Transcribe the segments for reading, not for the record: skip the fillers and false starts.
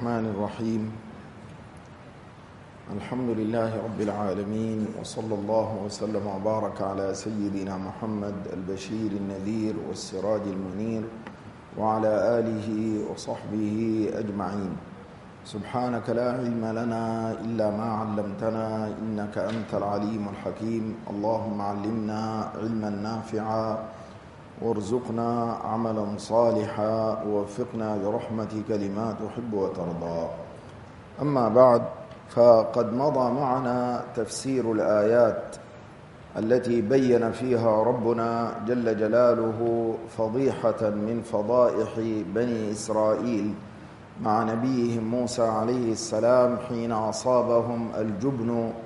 الرحمن الرحيم. الحمد لله رب العالمين، وصلى الله وسلم وبارك على سيدنا محمد البشير النذير والسراج المنير وعلى آله وصحبه أجمعين. سبحانك لا علم لنا إلا ما علمتنا إنك أنت العليم الحكيم. اللهم علمنا علما نافعا وارزقنا عملا صالحا ووفقنا برحمتك لما تحب وترضى. أما بعد، فقد مضى معنا تفسير الآيات التي بين فيها ربنا جل جلاله فضيحة من فضائح بني إسرائيل مع نبيهم موسى عليه السلام حين أصابهم الجبن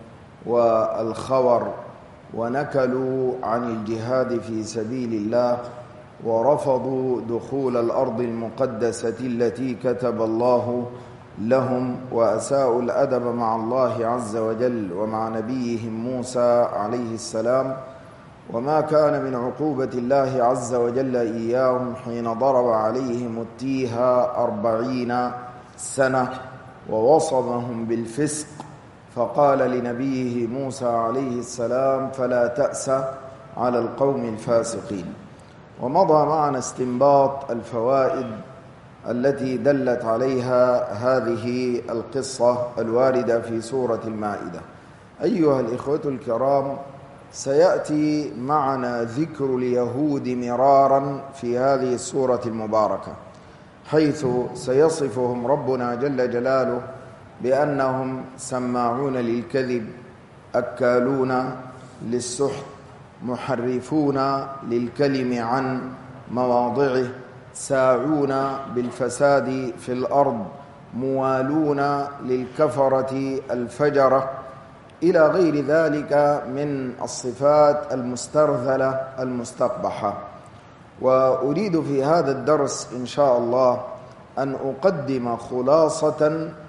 والخور ونكلوا عن الجهاد في سبيل الله ورفضوا دخول الأرض المقدسة التي كتب الله لهم، وأساءوا الأدب مع الله عز وجل ومع نبيهم موسى عليه السلام، وما كان من عقوبة الله عز وجل إياهم حين ضرب عليهم التيها 40 سنة ووصمهم بالفسق، فقال لنبيه موسى عليه السلام: فلا تأس على القوم الفاسقين. ومضى معنا استنباط الفوائد التي دلت عليها هذه القصة الواردة في سورة المائدة. أيها الإخوة الكرام، سيأتي معنا ذكر اليهود مرارا في هذه السورة المباركة، حيث سيصفهم ربنا جل جلاله بأنهم سماعون للكذب، أكالون للسحت، محرفون للكلم عن مواضعه، ساعون بالفساد في الأرض، موالون للكفرة الفجرة، إلى غير ذلك من الصفات المسترذلة المستقبحة. وأريد في هذا الدرس إن شاء الله أن أقدم خلاصة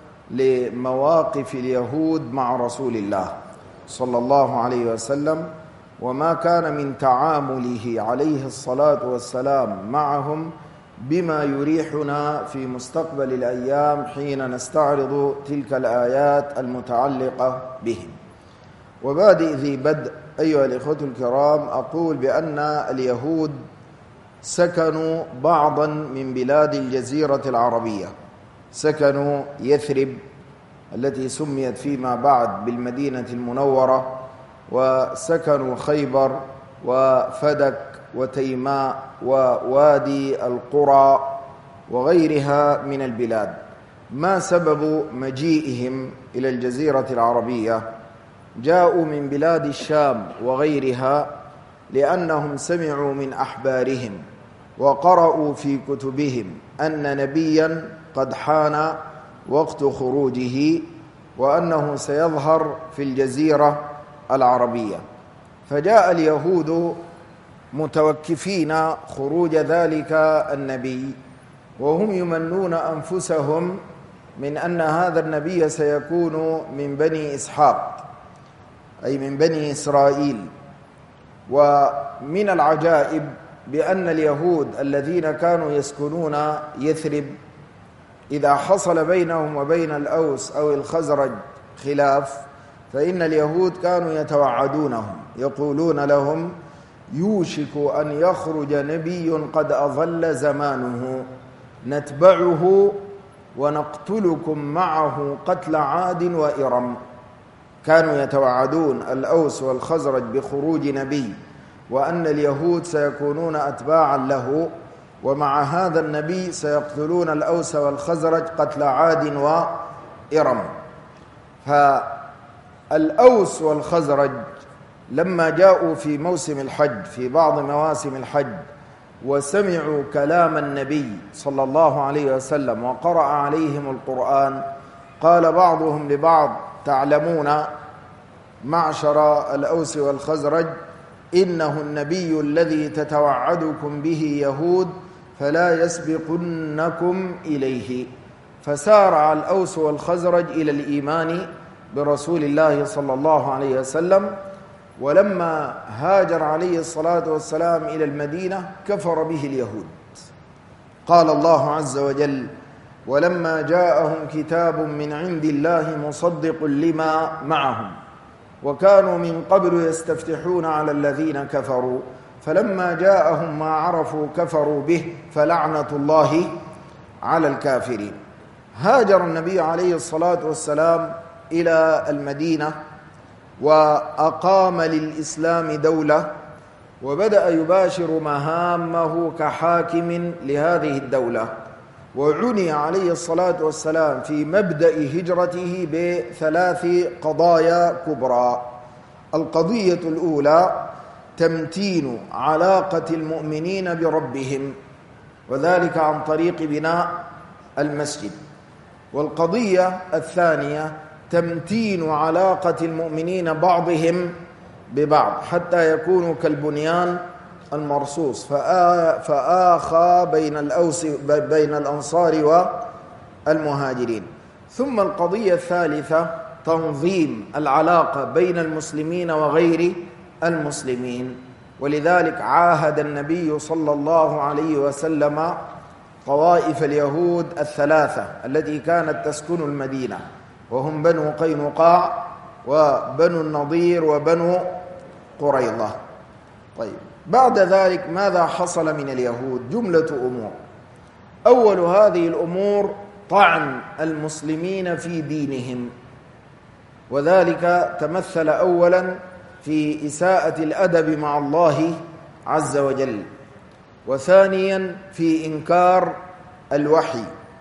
لمواقف اليهود مع رسول الله صلى الله عليه وسلم، وما كان من تعامله عليه الصلاة والسلام معهم بما يريحنا في مستقبل الأيام حين نستعرض تلك الآيات المتعلقة بهم. وبادئ ذي بدء أيها الإخوة الكرام، أقول بأن اليهود سكنوا بعضا من بلاد الجزيرة العربية، سكنوا يثرب التي سميت فيما بعد بالمدينة المنورة، وسكنوا خيبر وفدك وتيماء ووادي القرى وغيرها من البلاد. ما سبب مجيئهم إلى الجزيرة العربية؟ جاءوا من بلاد الشام وغيرها لأنهم سمعوا من أحبارهم وقرأوا في كتبهم أن نبيا قد حان وقت خروجه، وأنه سيظهر في الجزيرة العربية، فجاء اليهود متوكفين خروج ذلك النبي، وهم يمنون أنفسهم من أن هذا النبي سيكون من بني إسحاق، أي من بني إسرائيل. ومن العجائب بأن اليهود الذين كانوا يسكنون يثرب إذا حصل بينهم وبين الأوس أو الخزرج خلاف، فإن اليهود كانوا يتوعدونهم، يقولون لهم: يوشك أن يخرج نبي قد أظل زمانه نتبعه ونقتلكم معه قتل عاد وإرم. كانوا يتوعدون الأوس والخزرج بخروج نبي، وأن اليهود سيكونون أتباعا له، ومع هذا النبي سيقتلون الأوس والخزرج قتل عاد وإرم. فالأوس والخزرج لما جاءوا في موسم الحج، في بعض مواسم الحج، وسمعوا كلام النبي صلى الله عليه وسلم وقرأ عليهم القرآن، قال بعضهم لبعض: تعلمون معشر الأوس والخزرج إنه النبي الذي تتوعدكم به يهود فلا يسبقنكم إليه. فسارع الأوس والخزرج إلى الإيمان برسول الله صلى الله عليه وسلم، ولما هاجر عليه الصلاة والسلام إلى المدينة كفر به اليهود. قال الله عز وجل: ولما جاءهم كتاب من عند الله مصدق لما معهم وكانوا من قبل يستفتحون على الذين كفروا فلما جاءهم ما عرفوا كفروا به فلعنة الله على الكافرين. هاجر النبي عليه الصلاة والسلام إلى المدينة وأقام للإسلام دولة وبدأ يباشر مهامه كحاكم لهذه الدولة. وعني عليه الصلاة والسلام في مبدأ هجرته بثلاث قضايا كبرى. القضية الأولى تمتين علاقة المؤمنين بربهم وذلك عن طريق بناء المسجد. والقضية الثانية تمتين علاقة المؤمنين بعضهم ببعض حتى يكونوا كالبنيان المرصوص فآخى بين الأنصار والمهاجرين. ثم القضية الثالثة تنظيم العلاقة بين المسلمين وغير المسلمين. ولذلك عاهد النبي صلى الله عليه وسلم طوائف اليهود الثلاثة التي كانت تسكن المدينة وهم بنو قينقاع وبنو النضير وبنو قريظة. طيب بعد ذلك ماذا حصل من اليهود؟ جملة أمور. أول هذه الأمور طعن المسلمين في دينهم، وذلك تمثل أولا في إساءة الأدب مع الله عز وجل، وثانيا في إنكار الوحي،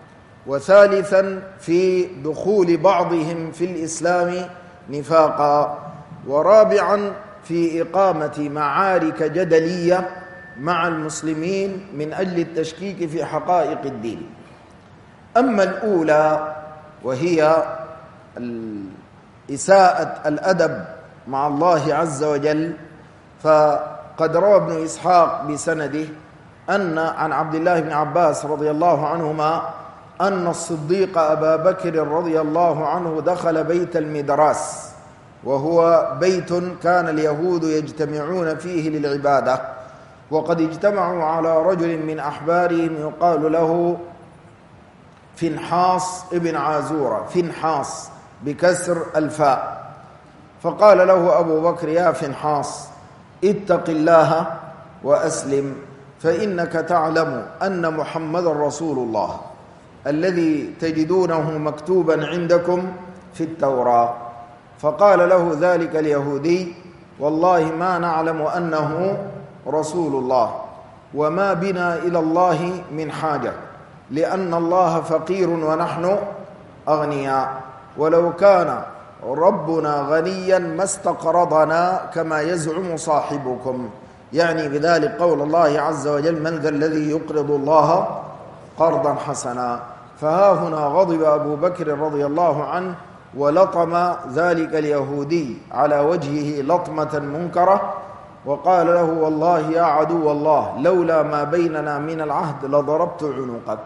وثالثا في دخول بعضهم في الإسلام نفاقا، ورابعا في إقامة معارك جدلية مع المسلمين من أجل التشكيك في حقائق الدين. أما الأولى وهي إساءة الأدب مع الله عز وجل، فقد روى ابن إسحاق بسنده عن عبد الله بن عباس رضي الله عنهما أن الصديق أبا بكر رضي الله عنه دخل بيت المدراس، وهو بيت كان اليهود يجتمعون فيه للعبادة، وقد اجتمعوا على رجل من أحبارهم يقال له فنحاص ابن عازورة، فنحاص بكسر الفاء. فقال له أبو بكر: يا فنحاص اتق الله وأسلم، فإنك تعلم أن محمد رسول الله الذي تجدونه مكتوبا عندكم في التوراة. فقال له ذلك اليهودي: والله ما نعلم أنه رسول الله، وما بنا إلى الله من حاجة، لأن الله فقير ونحن أغنياء، ولو كان ربنا غنيا ما استقرضنا كما يزعم صاحبكم، يعني بذلك قول الله عز وجل: من ذا الذي يقرض الله قرضا حسنا. فها هنا غضب أبو بكر رضي الله عنه ولطم ذلك اليهودي على وجهه لطمة منكرة، وقال له: والله يا عدو الله لولا ما بيننا من العهد لضربت عنقك.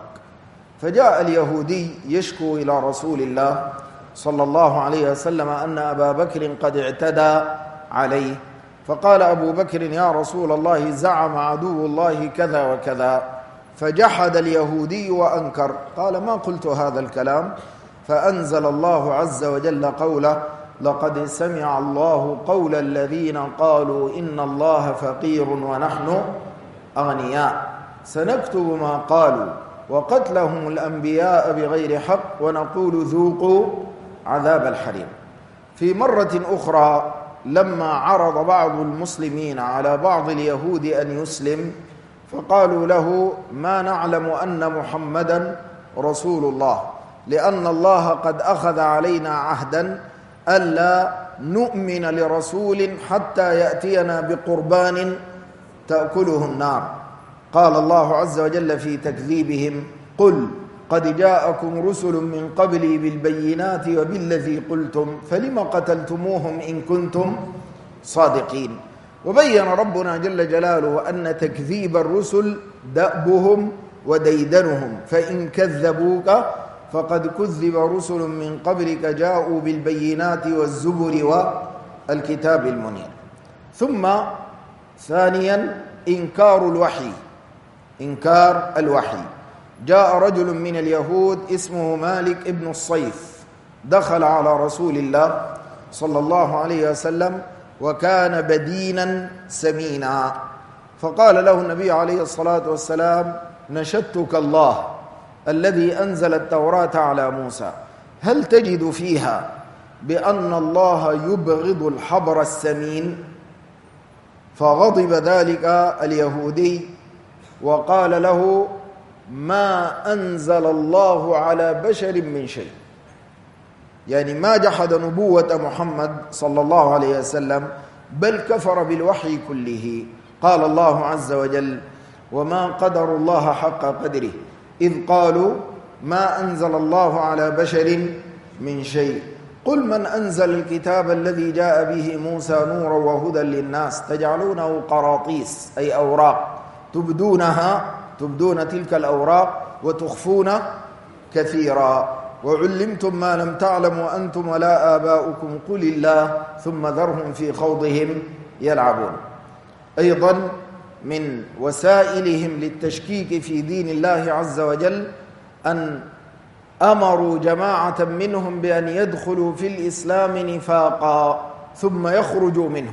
فجاء اليهودي يشكو إلى رسول الله صلى الله عليه وسلم أن أبا بكر قد اعتدى عليه، فقال أبو بكر: يا رسول الله زعم عدو الله كذا وكذا. فجحد اليهودي وأنكر، قال: ما قلت هذا الكلام. فأنزل الله عز وجل قوله: لقد سمع الله قول الذين قالوا إن الله فقير ونحن أغنياء، سنكتب ما قالوا وقتلهم الأنبياء بغير حق ونقول ذوقوا عذاب الحريق. في مرة أخرى لما عرض بعض المسلمين على بعض اليهود أن يسلم، فقالوا له: ما نعلم أن محمدا رسول الله، لأن الله قد أخذ علينا عهدا ألا نؤمن لرسول حتى يأتينا بقربان تأكله النار. قال الله عز وجل في تكذيبهم: قل قد جاءكم رسل من قبلي بالبينات وبالذي قلتم فلم قتلتموهم إن كنتم صادقين. وبين ربنا جل جلاله أن تكذيب الرسل دأبهم وديدنهم، فإن كذبوك فقد كذب رسل من قبلك جاءوا بالبينات والزبر والكتاب المنير. ثم ثانيا إنكار الوحي، إنكار الوحي، جاء رجل من اليهود اسمه مالك ابن الصيف، دخل على رسول الله صلى الله عليه وسلم وكان بدينا سمينا، فقال له النبي عليه الصلاة والسلام: نشدتك الله الذي أنزل التوراة على موسى، هل تجد فيها بأن الله يبغض الحبر السمين؟ فغضب ذلك اليهودي وقال له: ما أنزل الله على بشر من شيء، يعني ما جحد نبوة محمد صلى الله عليه وسلم، بل كفر بالوحي كله. قال الله عز وجل: وما قدر الله حق قدره إذ قالوا ما أنزل الله على بشر من شيء، قل من أنزل الكتاب الذي جاء به موسى نورا وهدى للناس تجعلونه قراطيس أي أوراق تبدون تلك الأوراق وتخفون كثيرا، وعلمتم ما لم تعلموا أنتم ولا آباؤكم قل الله ثم ذرهم في خوضهم يلعبون. أيضا من وسائلهم للتشكيك في دين الله عز وجل أن أمروا جماعة منهم بأن يدخلوا في الإسلام نفاقا ثم يخرجوا منه،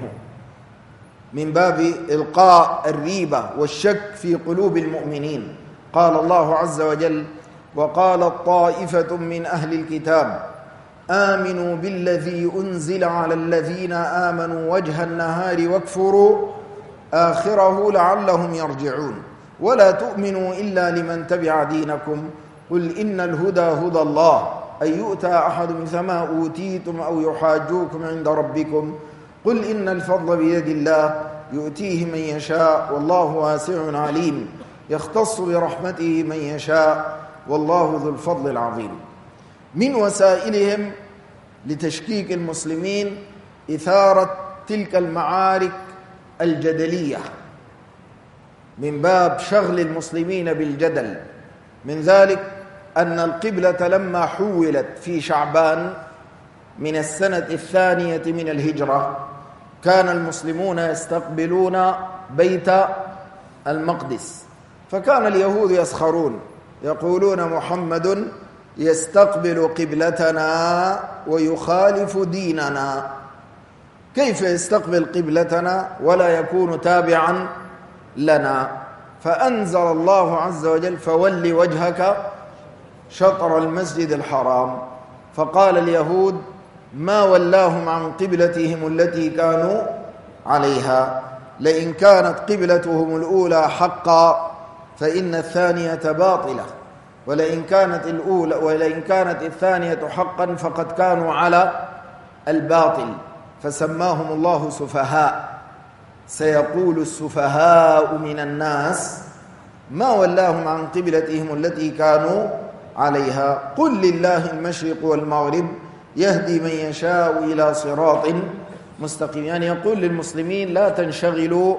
من باب إلقاء الريبة والشك في قلوب المؤمنين. قال الله عز وجل: وقالت طائفة من أهل الكتاب آمنوا بالذي أنزل على الذين آمنوا وجه النهار واكفروا آخره لعلهم يرجعون ولا تؤمنوا إلا لمن تبع دينكم قل إن الهدى هدى الله أن يؤتى أحد مثل ما أوتيتم أو يحاجوكم عند ربكم قل إن الفضل بيد الله يؤتيه من يشاء والله واسع عليم يختص برحمته من يشاء والله ذو الفضل العظيم. من وسائلهم لتشكيك المسلمين إثارة تلك المعارك الجدلية من باب شغل المسلمين بالجدل. من ذلك أن القبلة لما حولت في شعبان من السنة 2 من الهجرة كان المسلمون يستقبلون بيت المقدس، فكان اليهود يسخرون يقولون محمد يستقبل قبلتنا ويخالف ديننا، كيف يستقبل قبلتنا ولا يكون تابعا لنا؟ فأنزل الله عز وجل: فول وجهك شطر المسجد الحرام. فقال اليهود: ما ولاهم عن قبلتهم التي كانوا عليها، لئن كانت قبلتهم الأولى حقا فإن الثانية باطلة، ولئن كانت الثانية حقا فقد كانوا على الباطل، فسماهم الله سفهاء. سيقول السفهاء من الناس ما ولاهم عن قبلتهم التي كانوا عليها قل لله المشرق والمغرب يهدي من يشاء إلى صراط مستقيم. يعني يقول للمسلمين لا تنشغلوا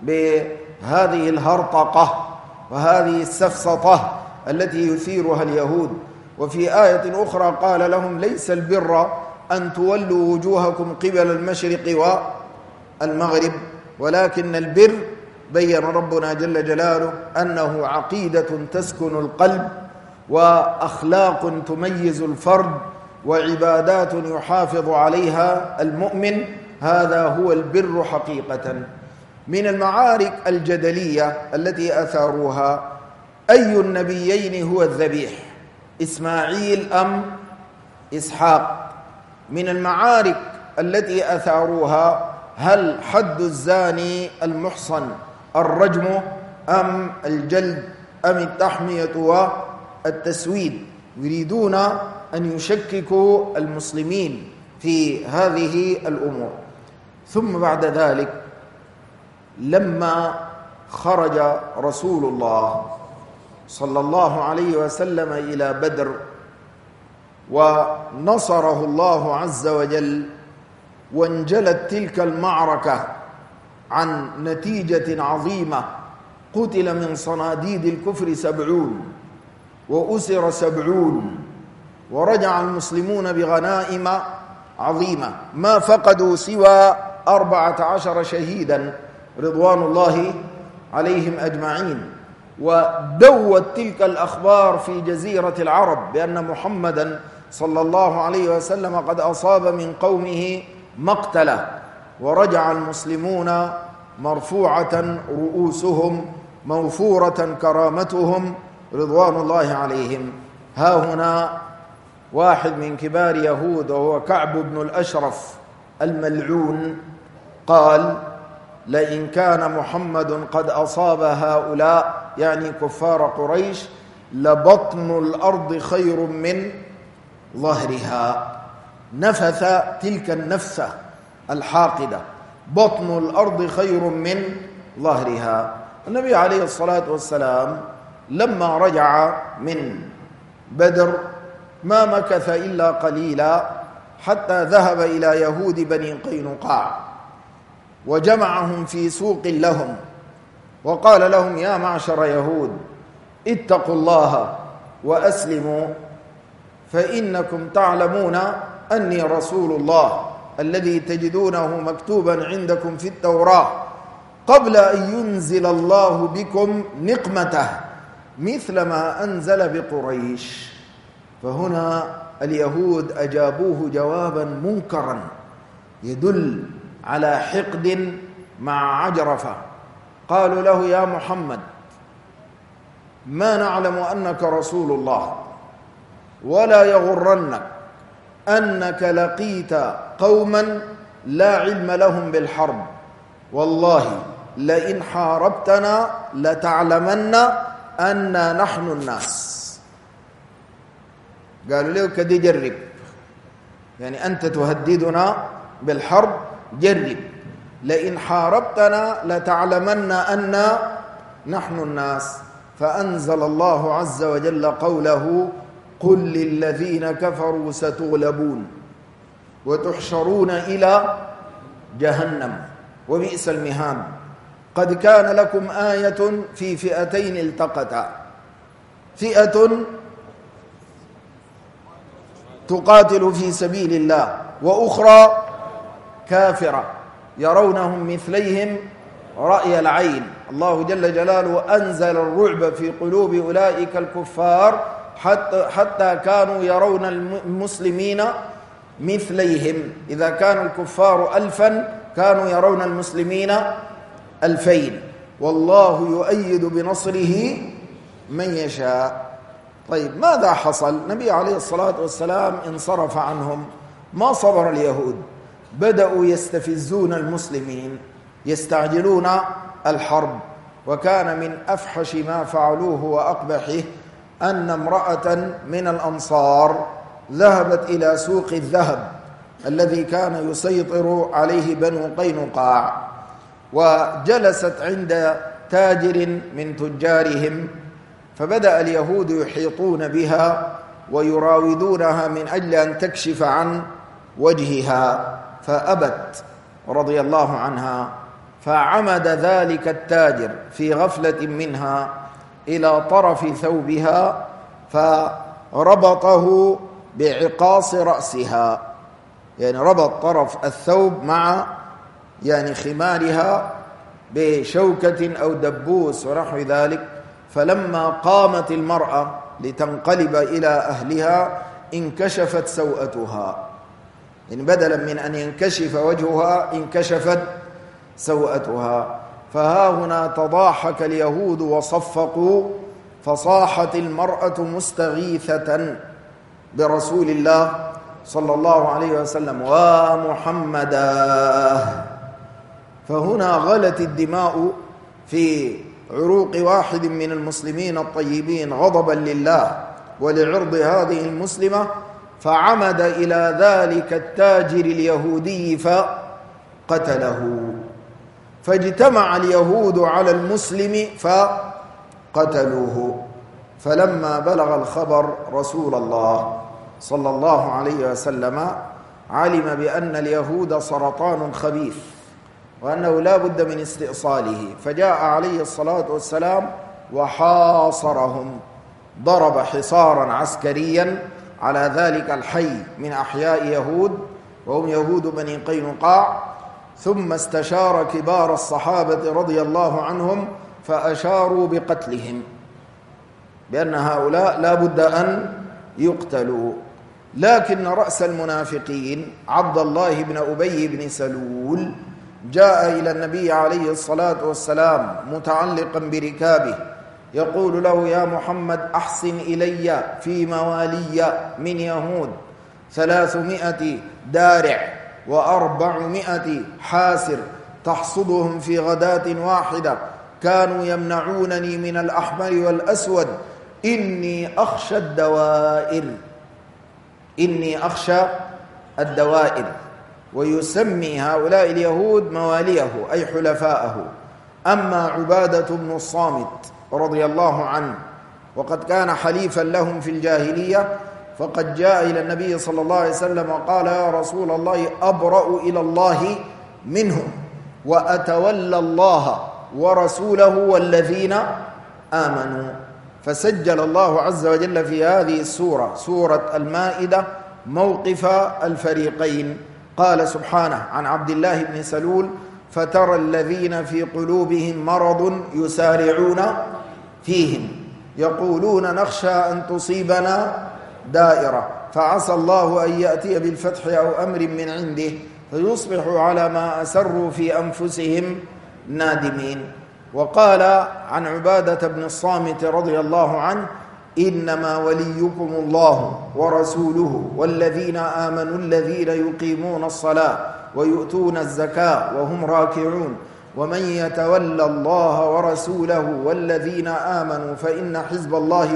بهذه الهرطقة وهذه السفسطة التي يثيرها اليهود. وفي آية أخرى قال لهم: ليس البر أن تولوا وجوهكم قبل المشرق والمغرب ولكن البر، بين ربنا جل جلاله، أنه عقيدة تسكن القلب وأخلاق تميز الفرد وعبادات يحافظ عليها المؤمن، هذا هو البر حقيقة. من المعارك الجدلية التي أثاروها: أي النبيين هو الذبيح، إسماعيل أم إسحاق؟ من المعارك التي أثاروها: هل حد الزاني المحصن الرجم أم الجلد أم التحمية والتسويد؟ يريدون أن يشككوا المسلمين في هذه الأمور. ثم بعد ذلك لما خرج رسول الله صلى الله عليه وسلم إلى بدر ونصره الله عز وجل وانجلت تلك المعركة عن نتيجة عظيمة، قتل من صناديد الكفر 70 وأسر 70 ورجع المسلمون بغنائم عظيمة ما فقدوا سوى 14 شهيدا رضوان الله عليهم أجمعين. ودوت تلك الأخبار في جزيرة العرب بأن محمدًا صلى الله عليه وسلم قد أصاب من قومه مقتله، ورجع المسلمون مرفوعة رؤوسهم موفورة كرامتهم رضوان الله عليهم. ها هنا واحد من كبار يهود وهو كعب بن الأشرف الملعون قال: لئن كان محمد قد أصاب هؤلاء، يعني كفار قريش، لبطن الأرض خير من ظهرها. نفث تلك النفسة الحاقدة: بطن الأرض خير من ظهرها. النبي عليه الصلاة والسلام لما رجع من بدر ما مكث إلا قليلا حتى ذهب إلى يهود بني قينقاع وجمعهم في سوق لهم، وقال لهم: يا معشر يهود، اتقوا الله وأسلموا، فإنكم تعلمون أني رسول الله الذي تجدونه مكتوبا عندكم في التوراة قبل أن ينزل الله بكم نقمته مثل ما أنزل بقريش. فهنا اليهود أجابوه جوابا منكرا يدل على حقد مع عجرفة. قالوا له: يا محمد، ما نعلم أنك رسول الله، ولا يغرنك أنك لقيت قوما لا علم لهم بالحرب، والله لئن حاربتنا لتعلمن أننا نحن الناس. قالوا له: كدي جرب، يعني أنت تهددنا بالحرب، جرب، لئن حاربتنا لتعلمن أننا نحن الناس. فأنزل الله عز وجل قوله: قل للذين كفروا ستغلبون وتحشرون إلى جهنم وبئس المهاد. قد كان لكم آية في فئتين التقتا، فئة تقاتل في سبيل الله وأخرى كافرة يرونهم مثليهم رأي العين. الله جل جلاله أنزل الرعب في قلوب أولئك الكفار حتى كانوا يرون المسلمين مثليهم. إذا كان الكفار 1000 كانوا يرون المسلمين 2000، والله يؤيد بنصره من يشاء. طيب، ماذا حصل؟ النبي عليه الصلاة والسلام انصرف عنهم، ما صبر اليهود، بدأوا يستفزون المسلمين، يستعجلون الحرب. وكان من أفحش ما فعلوه وأقبحه أن امرأة من الأنصار ذهبت إلى سوق الذهب الذي كان يسيطر عليه بنو قينقاع، وجلست عند تاجر من تجارهم، فبدأ اليهود يحيطون بها ويراودونها من أجل أن تكشف عن وجهها، فأبت رضي الله عنها. فعمد ذلك التاجر في غفلة منها إلى طرف ثوبها فربطه بعقاص رأسها، يعني ربط طرف الثوب مع خمارها بشوكة أو دبوس ونحو ذلك. فلما قامت المرأة لتنقلب إلى أهلها انكشفت سوءتها، يعني بدلا من أن ينكشف وجهها انكشفت سوءتها. فها هنا تضاحك اليهود وصفقوا، فصاحت المرأة مستغيثة برسول الله صلى الله عليه وسلم: ومحمدا. فهنا غلت الدماء في عروق واحد من المسلمين الطيبين غضبا لله ولعرض هذه المسلمة، فعمد إلى ذلك التاجر اليهودي فقتله. فاجتمع اليهود على المسلم فقتلوه. فلما بلغ الخبر رسول الله صلى الله عليه وسلم علم بأن اليهود سرطان خبيث وأنه لا بد من استئصاله، فجاء عليه الصلاة والسلام وحاصرهم، ضرب حصارا عسكريا على ذلك الحي من أحياء يهود وهم يهود بني قينقاع. ثم استشار كبار الصحابة رضي الله عنهم فأشاروا بقتلهم. بأن هؤلاء لا بد أن يقتلوا. لكن رأس المنافقين عبد الله بن أبي بن سلول جاء إلى النبي عليه الصلاة والسلام متعلقا بركابه يقول له: يا محمد، أحسن إلي في موالي من يهود 300 دارع و400 حاسر تحصدهم في غداة واحدة، كانوا يمنعونني من الأحمر والأسود، إني أخشى الدوائر. ويسمي هؤلاء اليهود مواليه أي حلفاءه. أما عبادة بن الصامت رضي الله عنه وقد كان حليفا لهم في الجاهلية، فقد جاء إلى النبي صلى الله عليه وسلم وقال: يا رسول الله، أبرأ إلى الله منهم وأتولى الله ورسوله والذين آمنوا. فسجل الله عز وجل في هذه السورة، سورة المائدة، موقف الفريقين. قال سبحانه عن عبد الله بن سلول: فترى الذين في قلوبهم مرض يسارعون فيهم يقولون نخشى أن تصيبنا دائرة فعسى الله أن يأتي بالفتح أو أمر من عنده فيصبحوا على ما أسروا في أنفسهم نادمين. وقال عن عبادة بن الصامت رضي الله عنه: إنما وليكم الله ورسوله والذين آمنوا الذين يقيمون الصلاة ويؤتون الزكاة وهم راكعون ومن يتولى الله ورسوله والذين آمنوا فإن حزب الله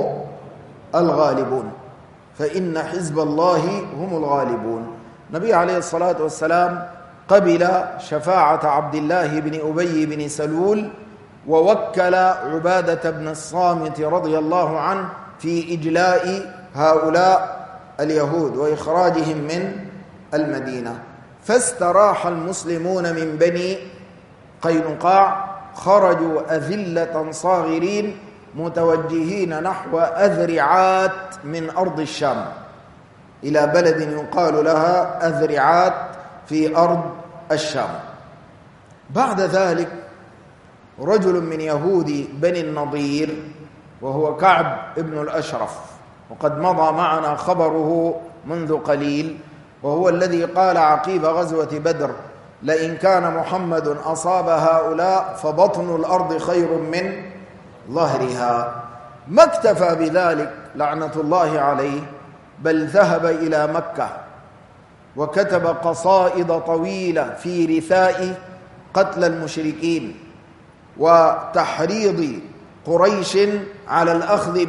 هم الغالبون. النبي عليه الصلاة والسلام قبل شفاعة عبد الله بن أبي بن سلول، ووكل عبادة بن الصامت رضي الله عنه في إجلاء هؤلاء اليهود وإخراجهم من المدينة. فاستراح المسلمون من بني قينقاع، خرجوا أذلة صاغرين متوجهين نحو أذرعات من أرض الشام إلى بلد يقال لها أذرعات في أرض الشام. بعد ذلك رجل من يهود بني النضير وهو كعب ابن الأشرف، وقد مضى معنا خبره منذ قليل، وهو الذي قال عقيب غزوة بدر: لئن كان محمد أصاب هؤلاء فبطن الأرض خير من ظهرها. ما اكتفى بذلك لعنة الله عليه، بل ذهب إلى مكة وكتب قصائد طويلة في رثاء قتل المشركين وتحريض قريش على الأخذ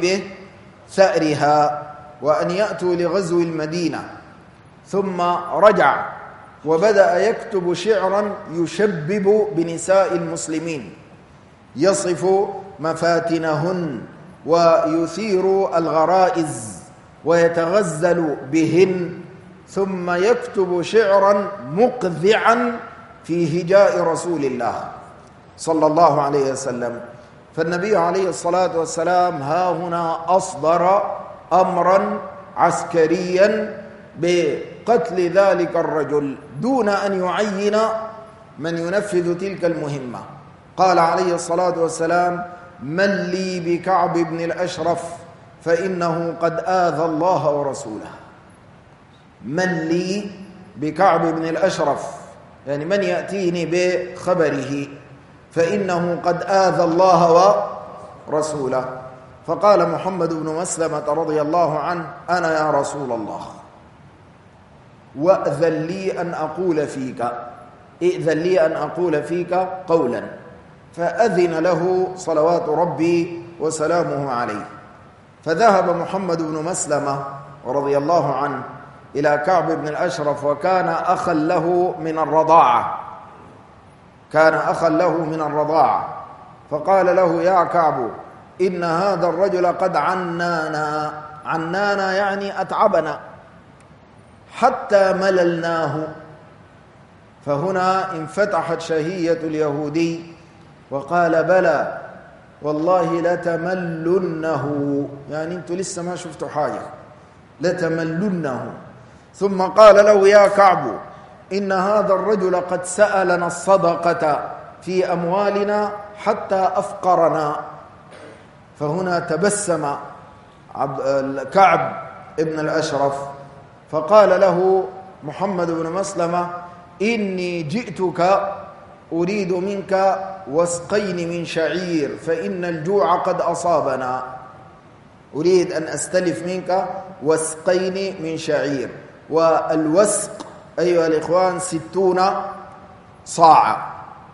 بثأرها وأن يأتوا لغزو المدينة. ثم رجع وبدأ يكتب شعرا يشبب بنساء المسلمين، يصف مفاتنهن ويثير الغرائز ويتغزل بهن، ثم يكتب شعرا مقذعا في هجاء رسول الله صلى الله عليه وسلم. فالنبي عليه الصلاة والسلام ها هنا أصدر أمرا عسكريا بقتل ذلك الرجل دون أن يعين من ينفذ تلك المهمة. قال عليه الصلاة والسلام: من لي بكعب بن الأشرف فإنه قد آذى الله ورسوله. من لي بكعب بن الأشرف، يعني من يأتيني بخبره، فإنه قد آذى الله ورسوله. فقال محمد بن مسلمة رضي الله عنه: أنا يا رسول الله، وأذن لي أن أقول فيك، ائذن لي أن أقول فيك قولا. فأذن له صلوات ربي وسلامه عليه. فذهب محمد بن مسلمة رضي الله عنه إلى كعب بن الأشرف، وكان أخا له من الرضاعة، فقال له: يا كعب، إن هذا الرجل قد عنانا يعني أتعبنا حتى مللناه. فهنا انفتحت شهية اليهودي وقال: بلى والله لتملنه، يعني انتوا لسه ما شفتوا حاجة، لتملنه. ثم قال له: يا كعب، إن هذا الرجل قد سألنا الصدقة في أموالنا حتى أفقرنا، فهنا تبسم كعب ابن الأشرف فقال له محمد بن مسلمة: إني جئتك أريد منك وسقين من شعير فإن الجوع قد أصابنا. أريد أن أستلف منك وسقين من شعير. والوسق أيها الإخوان 60 صاعا،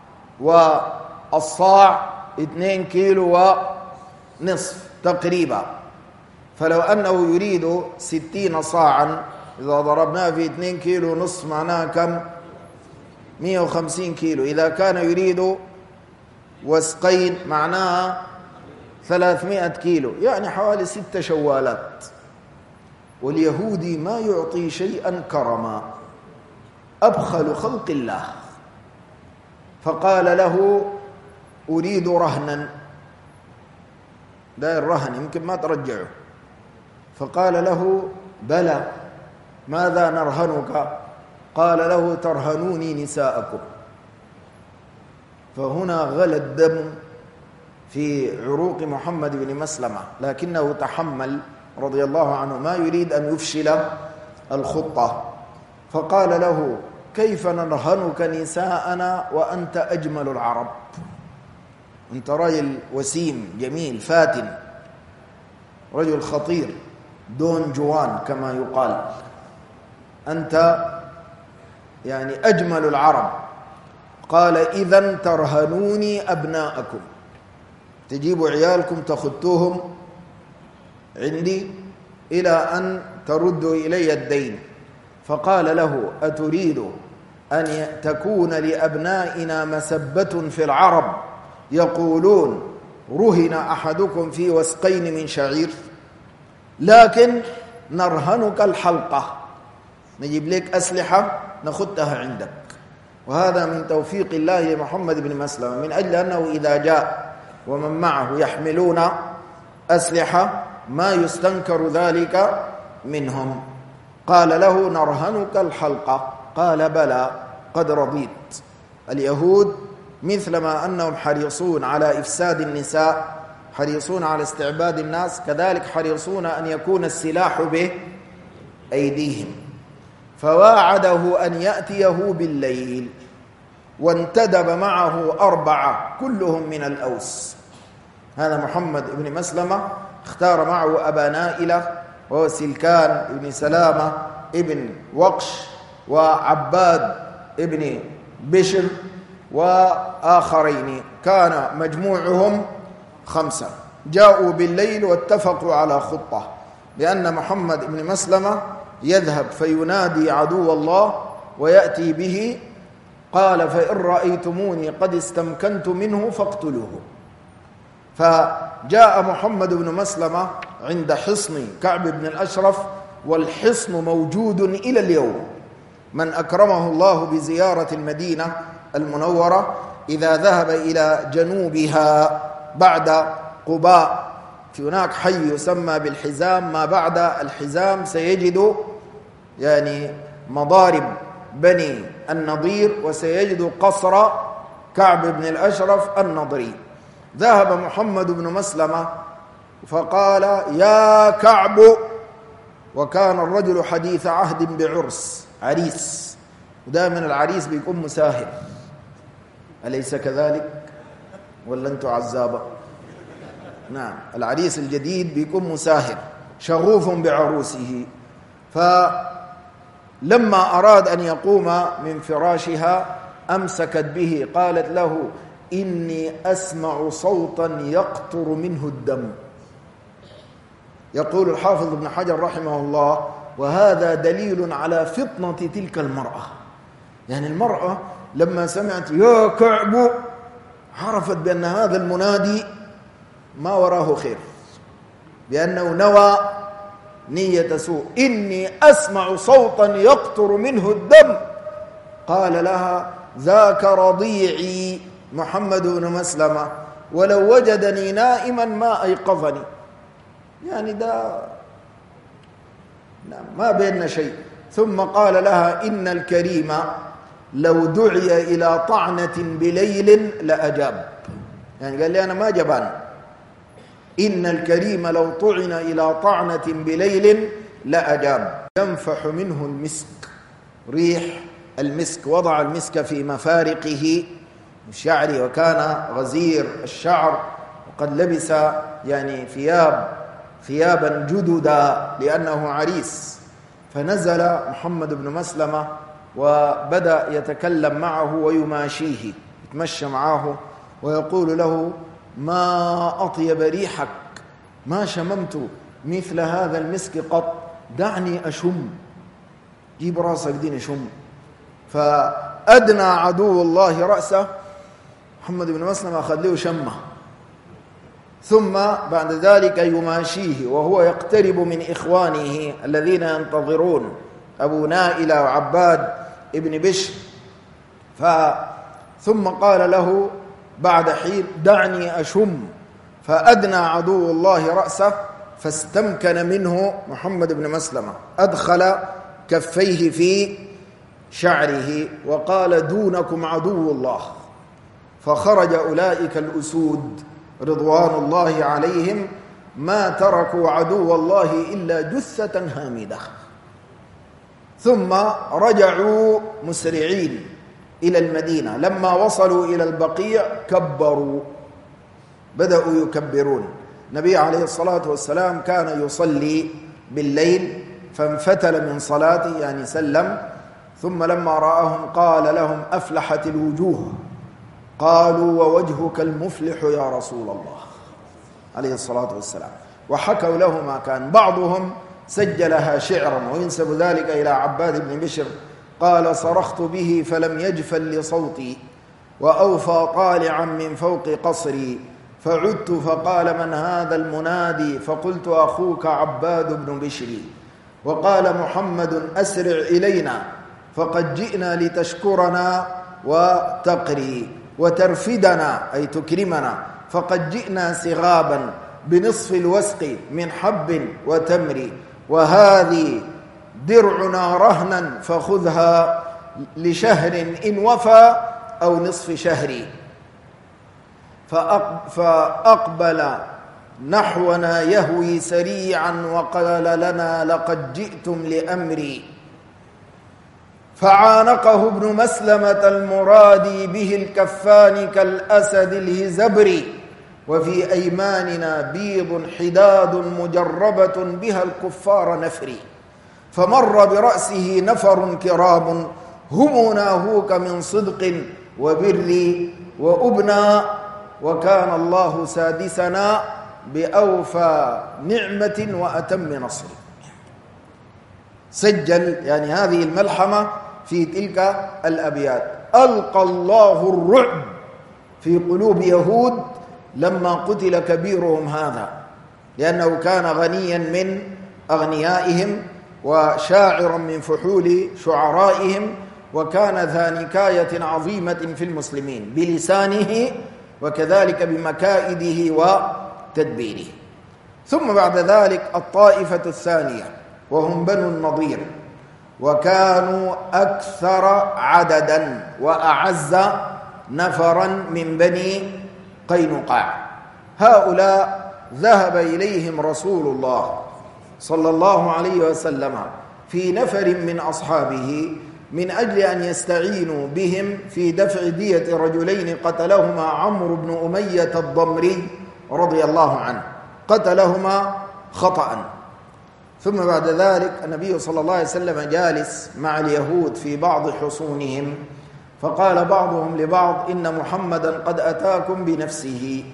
والصاع 2 كيلو ونصف تقريبا. فلو أنه يريد 60 صاعا إذا ضربناه في 2 كيلو ونصف معناها كم؟ 150 كيلو. إذا كان يريد وسقين معناها 300 كيلو، يعني حوالي 6 شوالات. واليهودي ما يعطي شيئا كرما، أبخل خلق الله. فقال له: أريد رهنا. ده الرهن يمكن ما ترجعه. فقال له: بلى، ماذا نرهنك؟ قال له: ترهنوني نساءكم. فهنا غلى الدم في عروق محمد بن مسلمة، لكنه تحمل رضي الله عنه، ما يريد أن يفشل الخطة. فقال له: كيف نرهنك نساءنا وأنت أجمل العرب؟ أنت رجل وسيم جميل فاتن، رجل خطير دون جوان كما يقال، أنت يعني أجمل العرب. قال: إذن ترهنوني أبناءكم، تجيبوا عيالكم تخطوهم عندي إلى أن تردوا إلي الدين. فقال له: أتريد أن تكون لأبنائنا مسبة في العرب يقولون رهن أحدكم في وسقين من شعير؟ لكن نرهنك الحلقة، نجيب لك أسلحة نخدها عندك. وهذا من توفيق الله لمحمد بن مسلمة، من أجل أنه إذا جاء ومن معه يحملون أسلحة ما يستنكر ذلك منهم. قال له: نرهنك الحلقة. قال: بلى، قد رضيت. اليهود مثلما أنهم حريصون على إفساد النساء، حريصون على استعباد الناس، كذلك حريصون أن يكون السلاح بأيديهم. فواعده أن يأتيه بالليل، وانتدب معه 4 كلهم من الأوس. هذا محمد بن مسلمة اختار معه أبا نائلة وهو سلكان بن سلامة ابن وقش، وعباد ابن بشر، وآخرين، كان مجموعهم 5. جاءوا بالليل واتفقوا على خطة بأن محمد بن مسلمة يذهب فينادي عدو الله ويأتي به. قال: فإن رأيتموني قد استمكنت منه فاقتلوه. فجاء محمد بن مسلمة عند حصن كعب بن الأشرف، والحصن موجود إلى اليوم. من أكرمه الله بزيارة المدينة المنورة إذا ذهب إلى جنوبها بعد قباء، في هناك حي يسمى بالحزام، ما بعد الحزام سيجد يعني مضارب بني النضير، وسيجد قصر كعب بن الأشرف النضري. ذهب محمد بن مسلمة فقال: يا كعب. وكان الرجل حديث عهد بعرس، عريس، ودائما العريس بيكون مساهر، أليس كذلك؟ ولا أنتم عزابة؟ نعم، العريس الجديد بيكون مساهر شغوف بعروسه. فلما أراد أن يقوم من فراشها أمسكت به، قالت له: إني أسمع صوتا يقطر منه الدم. يقول الحافظ ابن حجر رحمه الله: وهذا دليل على فطنة تلك المرأة. يعني المرأة لما سمعت يا كعب عرفت بأن هذا المنادي ما وراه خير، بأنه نوى نية سوء. إني أسمع صوتا يقطر منه الدم. قال لها: ذاك رضيعي محمد بن مسلمة، ولو وجدني نائما ما أيقظني. يعني ده ما بيننا شيء. ثم قال لها: إن الكريم لو دعي إلى طعنة بليل لأجاب. يعني قال لي أنا ما جبان، إن الكريم لو طعن إلى طعنة بليل لأجاب. ينفح منه المسك، ريح المسك، وضع المسك في مفارقه شعري، وكان غزير الشعر، وقد لبس يعني ثيابا جددا لأنه عريس. فنزل محمد بن مسلمة وبدأ يتكلم معه ويماشيه، يتمشى معه ويقول له: ما أطيب ريحك، ما شممت مثل هذا المسك قط، دعني أشم. جيب راسك دين أشم. فأدنى عدو الله رأسه، محمد بن مسلمة أخذ له شمه، ثم بعد ذلك يماشيه وهو يقترب من إخوانه الذين ينتظرون، أبو نائلة وعباد ابن بشر. ثم قال له بعد حين: دعني أشم. فأدنى عدو الله رأسه فاستمكن منه محمد بن مسلمة، أدخل كفيه في شعره وقال: دونكم عدو الله. فخرج أولئك الأسود رضوان الله عليهم، ما تركوا عدو الله إلا جثة هامدة. ثم رجعوا مسرعين إلى المدينة. لما وصلوا إلى البقيع كبروا، بدأوا يكبرون. النبي عليه الصلاة والسلام كان يصلي بالليل، فانفتل من صلاته يعني سلم، ثم لما رآهم قال لهم: أفلحت الوجوه. قالوا: ووجهك المفلح يا رسول الله عليه الصلاة والسلام. وحكوا له ما كان. بعضهم سجلها شعرا وينسب ذلك إلى عباد بن بشر، قال: صرخت به فلم يجفل لصوتي، وأوفى طالعا من فوق قصري، فعدت فقال: من هذا المنادي؟ فقلت: أخوك عباد بن بشر. وقال محمد: أسرع إلينا، فقد جئنا لتشكرنا وتقري وترفدنا أي تكرمنا، فقد جئنا صغابا بنصف الوسق من حب وتمر، وهذه درعنا رهنا فخذها لشهر إن وفى أو نصف شهر. فأقبل نحونا يهوي سريعا وقال لنا: لقد جئتم لأمري. فعانقه ابن مسلمة المرادي به الكفان كالأسد الهزبر، وفي أيماننا بيض حداد مجربة بها الكفار نفري. فمر برأسه نفر كرام، هم ناهوك من صدق وبر وأبنى، وكان الله سادسنا بأوفى نعمة وأتم نصر. سجل يعني هذه الملحمة في تلك الأبيات. ألقى الله الرعب في قلوب يهود لما قتل كبيرهم هذا، لأنه كان غنيا من أغنيائهم وشاعرا من فحول شعرائهم، وكان ذا نكاية عظيمة في المسلمين بلسانه وكذلك بمكائده وتدبيره. ثم بعد ذلك الطائفة الثانية وهم بنو النضير، وكانوا أكثر عددا وأعز نفرا من بني قينقاع. هؤلاء ذهب إليهم رسول الله صلى الله عليه وسلم في نفر من أصحابه من أجل أن يستعينوا بهم في دفع دية رجلين قتلهما عمرو بن أمية الضمري رضي الله عنه، قتلهما خطأ. ثم بعد ذلك النبي صلى الله عليه وسلم جالس مع اليهود في بعض حصونهم، فقال بعضهم لبعض: إن محمدا قد أتاكم بنفسه،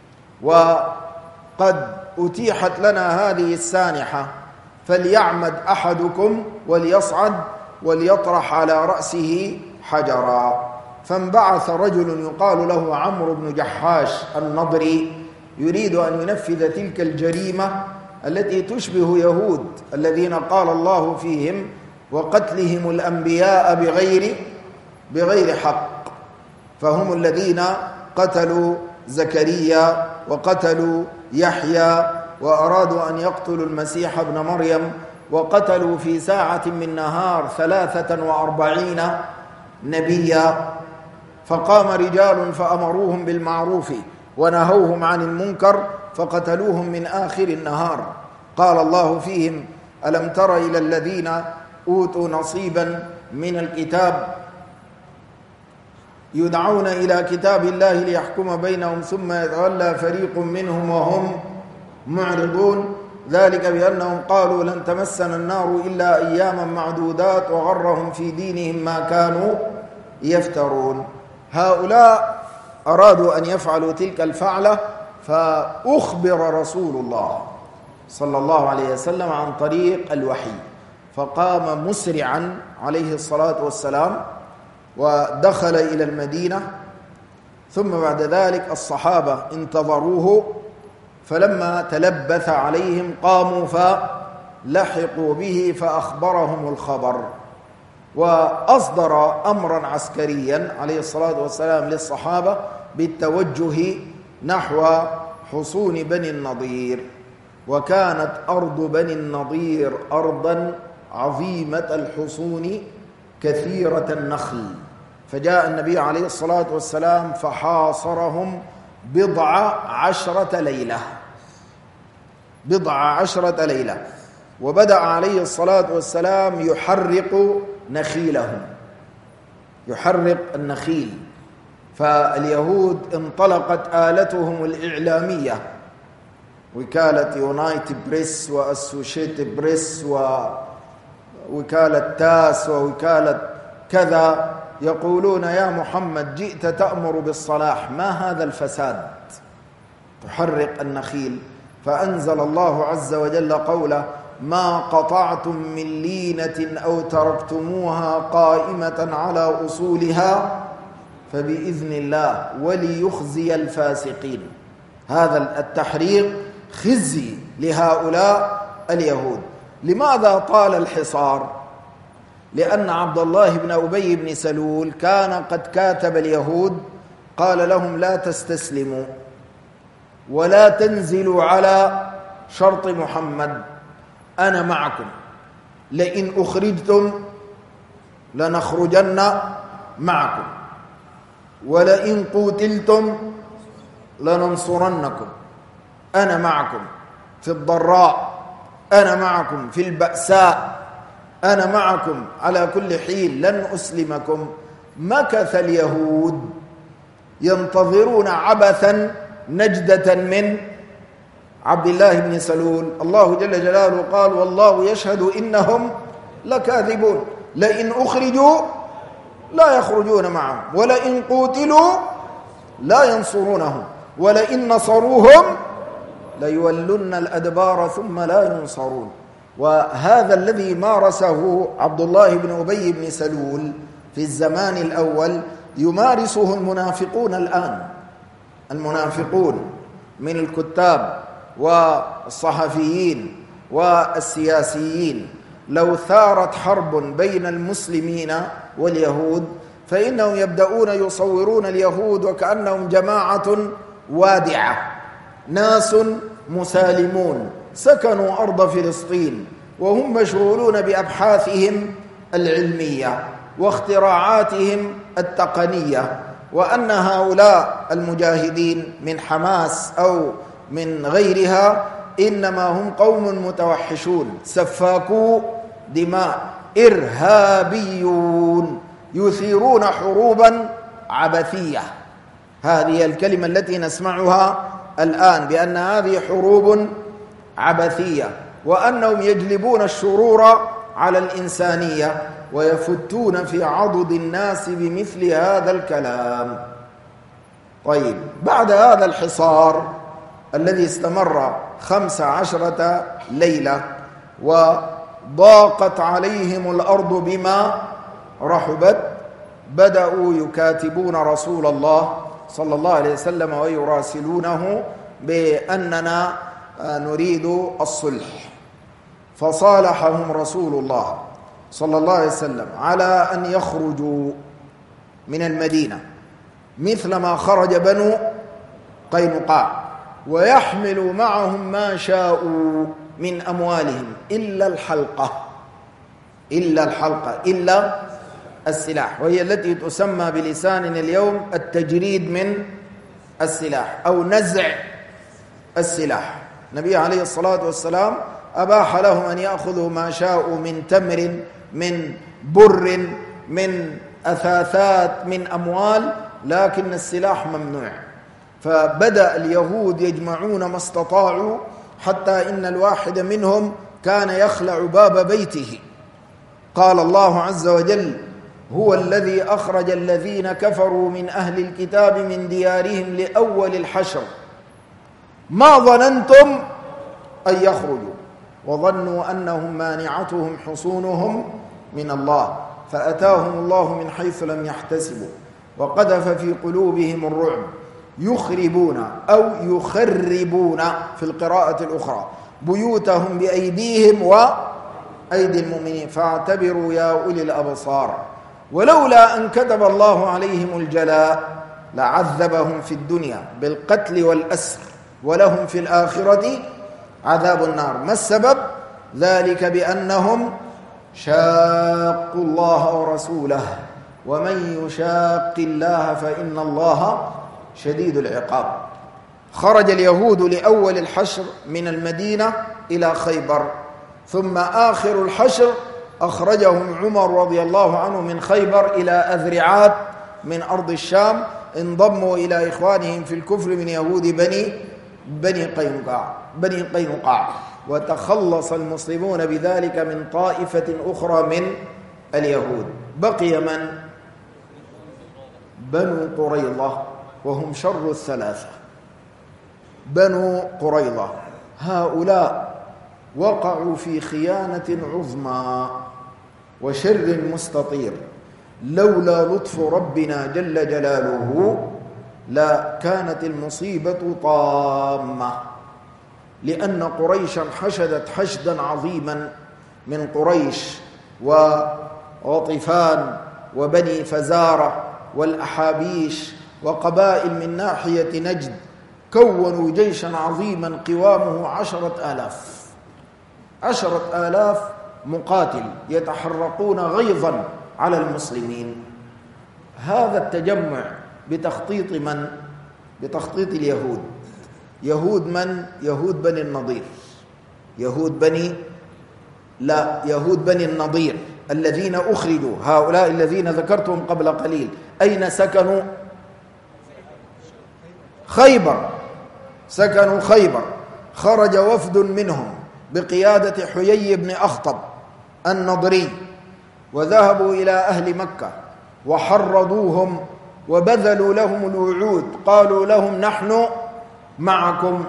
وقد أتيحت لنا هذه السانحة، فليعمد أحدكم وليصعد وليطرح على رأسه حجرا. فانبعث رجل يقال له عمرو بن جحاش النضري يريد أن ينفذ تلك الجريمة التي تشبه يهود الذين قال الله فيهم: وقتلهم الأنبياء بغير حق. فهم الذين قتلوا زكريا وقتلوا يحيى وأرادوا أن يقتلوا المسيح ابن مريم، وقتلوا في ساعة من نهار 43 نبيا. فقام رجال فأمروهم بالمعروف ونهوهم عن المنكر فقتلوهم من آخر النهار. قال الله فيهم: ألم تر إلى الذين أوتوا نصيبا من الكتاب يدعون إلى كتاب الله ليحكم بينهم ثم يتولى فريق منهم وهم معرضون، ذلك بأنهم قالوا لن تمسنا النار إلا أياما معدودات وغرهم في دينهم ما كانوا يفترون. هؤلاء أرادوا أن يفعلوا تلك الفعلة، فأخبر رسول الله صلى الله عليه وسلم عن طريق الوحي، فقام مسرعا عليه الصلاة والسلام ودخل إلى المدينة. ثم بعد ذلك الصحابة انتظروه، فلما تلبث عليهم قاموا فلحقوا به فأخبرهم الخبر، وأصدر أمرا عسكريا عليه الصلاة والسلام للصحابة بالتوجه نحو حصون بني النضير. وكانت أرض بني النضير أرضا عظيمة الحصون كثيرة النخل، فجاء النبي عليه الصلاة والسلام فحاصرهم 10 ليلة، وبدأ عليه الصلاة والسلام يحرق نخيلهم، يحرق النخيل. فاليهود انطلقت آلتهم الإعلامية، وكالة يونايتد بريس وأسوشيتد بريس ووكالة تاس ووكالة كذا، يقولون: يا محمد جئت تأمر بالصلاح، ما هذا الفساد؟ تحرق النخيل. فأنزل الله عز وجل قوله: ما قطعتم من لينة أو تركتموها قائمة على أصولها فبإذن الله وليخزي الفاسقين. هذا التحريق خزي لهؤلاء اليهود. لماذا طال الحصار؟ لأن عبد الله بن أبي بن سلول كان قد كاتب اليهود، قال لهم: لا تستسلموا ولا تنزلوا على شرط محمد، أنا معكم، لئن أخرجتم لنخرجن معكم، ولئن قتلتم لننصرنكم، أنا معكم في الضراء، أنا معكم في البأساء، أنا معكم على كل حين، لن أسلمكم. مكث اليهود ينتظرون عبثا نجدة من عبد الله بن سلول. الله جل جلاله قال: والله يشهد إنهم لكاذبون، لئن أخرجوا لا يخرجون معهم، ولئن قتلوا لا ينصرونهم، ولئن نصروهم ليولن الأدبار ثم لا ينصرون. وهذا الذي مارسه عبد الله بن أبي بن سلول في الزمان الأول يمارسه المنافقون الآن. المنافقون من الكتاب والصحفيين والسياسيين لو ثارت حرب بين المسلمين واليهود فإنهم يبدأون يصورون اليهود وكأنهم جماعة وادعة، ناس مسالمون سكنوا أرض فلسطين وهم مشغولون بأبحاثهم العلمية واختراعاتهم التقنية، وأن هؤلاء المجاهدين من حماس أو من غيرها إنما هم قوم متوحشون سفاكو دماء إرهابيون يثيرون حروبا عبثية. هذه الكلمة التي نسمعها الآن بأن هذه حروب عبثية، وأنهم يجلبون الشرور على الإنسانية ويفتون في عضد الناس بمثل هذا الكلام. طيب، بعد هذا الحصار الذي استمر 15 ليلة وضاقت عليهم الأرض بما رحبت، بدأوا يكاتبون رسول الله صلى الله عليه وسلم ويراسلونه بأننا نريد الصلح. فصالحهم رسول الله صلى الله عليه وسلم على أن يخرجوا من المدينة مثل ما خرج بنو قينقاع، ويحملوا معهم ما شاءوا من أموالهم إلا الحلقة إلا السلاح، وهي التي تسمى بلساننا اليوم التجريد من السلاح أو نزع السلاح. النبي عليه الصلاة والسلام أباح لهم أن يأخذوا ما شاءوا من تمر، من بر، من أثاثات، من أموال، لكن السلاح ممنوع. فبدأ اليهود يجمعون ما استطاعوا، حتى إن الواحد منهم كان يخلع باب بيته. قال الله عز وجل: هو الذي أخرج الذين كفروا من أهل الكتاب من ديارهم لأول الحشر ما ظننتم أن يخرجوا وظنوا أنهم مانعتهم حصونهم من الله فأتاهم الله من حيث لم يحتسبوا وقذف في قلوبهم الرعب يخربون أو يخربون في القراءة الأخرى بيوتهم بأيديهم وأيدي المؤمنين فاعتبروا يا أولي الأبصار ولولا أن كتب الله عليهم الجلاء لعذبهم في الدنيا بالقتل والأسر ولهم في الآخرة عذاب النار. ما السبب؟ ذلك بأنهم شاقوا الله ورسوله ومن يشاق الله فإن الله شديد العقاب. خرج اليهود لأول الحشر من المدينة إلى خيبر، ثم آخر الحشر أخرجهم عمر رضي الله عنه من خيبر إلى أذرعات من أرض الشام، انضموا إلى إخوانهم في الكفر من يهود بني قينقاع، وتخلص المسلمون بذلك من طائفة أخرى من اليهود. بقي من؟ بنو قريظة، وهم شر الثلاثة. بنو قريظة هؤلاء وقعوا في خيانة عظمى وشر مستطير، لولا لطف ربنا جل جلاله لا كانت المصيبة طامة، لأن قريشا حشدت حشدا عظيما من قريش وغطفان وبني فزارة والأحابيش وقبائل من ناحية نجد، كونوا جيشا عظيما قوامه 10,000 مقاتل يتحرقون غيظا على المسلمين. هذا التجمع بتخطيط من؟ بتخطيط اليهود. يهود من؟ يهود بني النضير. يهود بني النضير الذين أخرجوا، هؤلاء الذين ذكرتهم قبل قليل، أين سكنوا؟ خيبر. سكنوا خيبر. خرج وفد منهم بقيادة حيي بن أخطب النضري، وذهبوا إلى أهل مكة وحرضوهم وبذلوا لهم الوعود، قالوا لهم نحن معكم.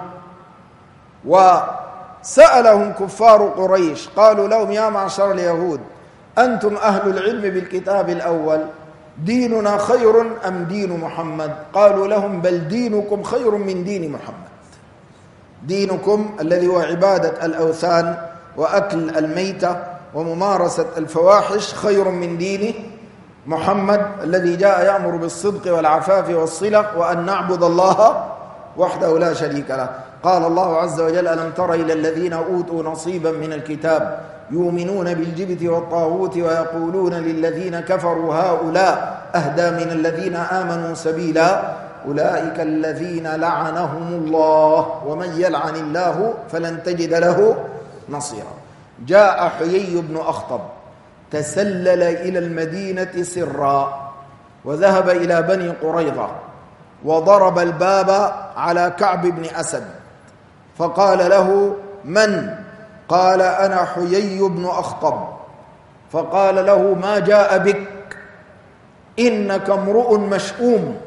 وسألهم كفار قريش قالوا لهم يا معشر اليهود أنتم أهل العلم بالكتاب الأول، ديننا خير أم دين محمد؟ قالوا لهم بل دينكم خير من دين محمد. دينكم الذي هو عبادة الأوثان وأكل الميتة وممارسة الفواحش خير من دين محمد الذي جاء يأمر بالصدق والعفاف والصلة وأن نعبد الله وحده لا شريك له. قال الله عز وجل ألم تر إلى الذين أوتوا نصيبا من الكتاب يؤمنون بالجبت والطاغوت ويقولون للذين كفروا هؤلاء أهدى من الذين آمنوا سبيلا أولئك الذين لعنهم الله ومن يلعن الله فلن تجد له نصيرا. جاء حيي بن أخطب تسلل إلى المدينة سرا وذهب إلى بني قريظة وضرب الباب على كعب بن أسد فقال له من؟ قال أنا حيي بن أخطب. فقال له ما جاء بك؟ إنك امرؤ مشؤوم.